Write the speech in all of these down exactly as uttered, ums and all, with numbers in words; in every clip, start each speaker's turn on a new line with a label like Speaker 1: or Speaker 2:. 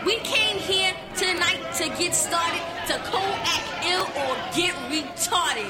Speaker 1: We came here tonight to get started, to co-act ill or get retarded.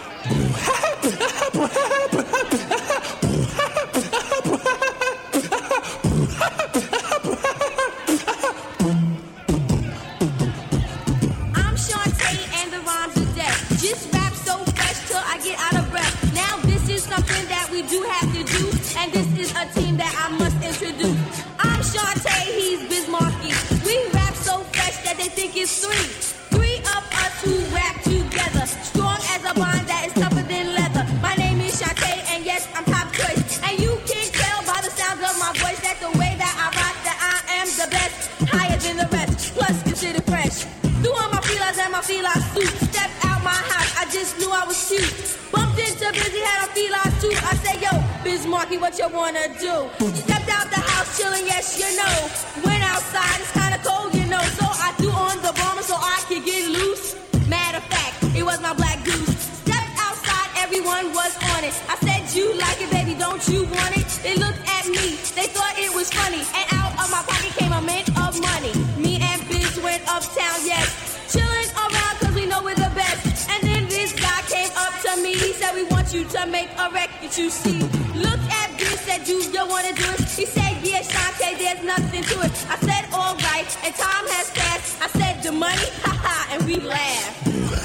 Speaker 1: I'm Shantae and the rhymes are dead. Just rap so fresh till I get out of breath. Now this is something that we do have to do, and this is a team that I must introduce. I'm Shantae, he's Bismarcky. We rap so fresh that they think it's three. Three of us who rap together, strong as a bond that is tougher than leather. My name is Shantae, and yes, I'm top choice. And you can tell by the sound of my voice that the way that I rock, that I am the best, higher than the rest, plus considered fresh. Threw on my feelers and my fila suit, stepped out my house, I just knew I was cute. Bumped into Busy, had a fila too. I said, yo, Bismarcky, what you wanna do? Stepped out the house, chilling, yes, you know. Went outside, it's kinda cold, you know. So I threw on the bomber so I could get loose. Matter of fact, it was my black goose. Stepped outside, everyone was on it. I said, you like it, baby, don't you want it? They looked at me, they thought it was funny. And out of my pocket came a mint of money. Me and Biz went uptown, yes. Chilling around cause we know we're the best. And then this guy came up to me, he said, we want you to make a record, you see. Looked at Biz, said, you, you wanna do it? He said, yeah, Shantae, there's nothing to it. I said, all right, and time has passed. I said, the money, haha, and we laughed.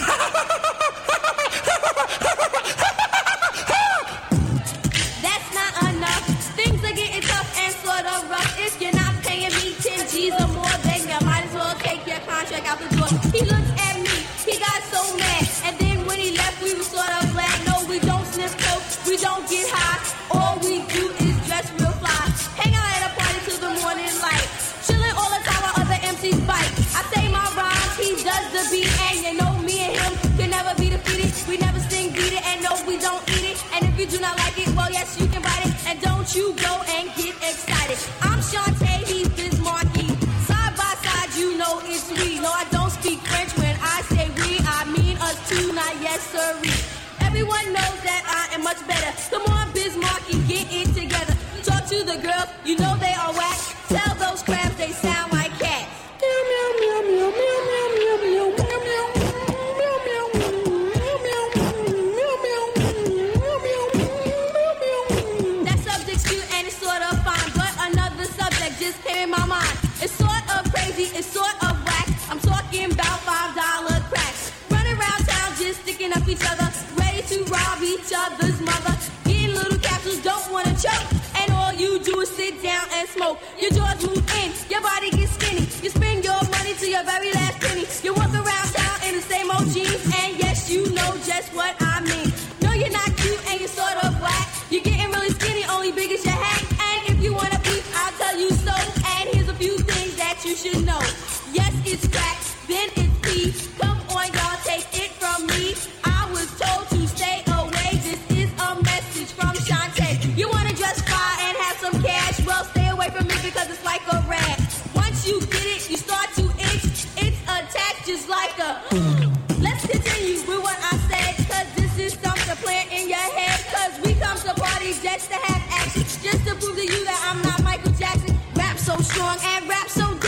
Speaker 1: That's not enough. Things are getting tough and sort of rough. If you're not paying me ten G's or more, then you might as well take your contract out the door. He looked at me, he got so mad. And then when he left, we were sort of glad. No, we don't sniff coke, we don't get high. All we do is dress real fly. Hang out at a party till the morning light. Chilling all the time while other M Cs fight. I say my rhymes, he does the beat. And you know me and him can never be defeated. We never sing, beat it, and no, we don't eat it. And if you do not like it, well, yes, you can bite it. And don't you go and get excited. I'm Shantae, he's Bismarcky. Side by side, you know it's we. No, I don't speak French when I say we. I mean us too, not yes, sirree. Everyone knows that I am much better. Come on, Bismarcky, get it together. Talk to the girls, you know they are whack. Tell those crabs they sound like cats. Meow, meow, meow, meow, meow, meow, meow, meow, meow, meow. Just came in my mind. It's sort of crazy, it's sort of whack. I'm talking about five dollar cracks. Running around town just sticking up each other, ready to rob each other's mother. Getting little capsules, don't wanna choke. And all you do is sit down and smoke. Your jaws move in, your body gets skinny. You spend your money to your very last penny. You walk around town in the same old jeans. And yes, you know just what I mean. No, you're not cute and you're sort of whack. You're getting really skinny, only big as your hat. And if you wanna peep, I'll tell you so. And here's a few things that you should know. Yes, it's crack, then it's pee. Come on, y'all, take it from me. I was told to stay away. This is a message from Shantae. You wanna dress fly and have some cash? Well, stay away from me because it's like a rat. Once you get it, you start to itch. It's attacked just like a... Let's continue with what I said, cause this is something to plant in your head. Cause we come to parties just to have action, just to prove to you that I'm not Michael Jackson. Rap so strong and rap so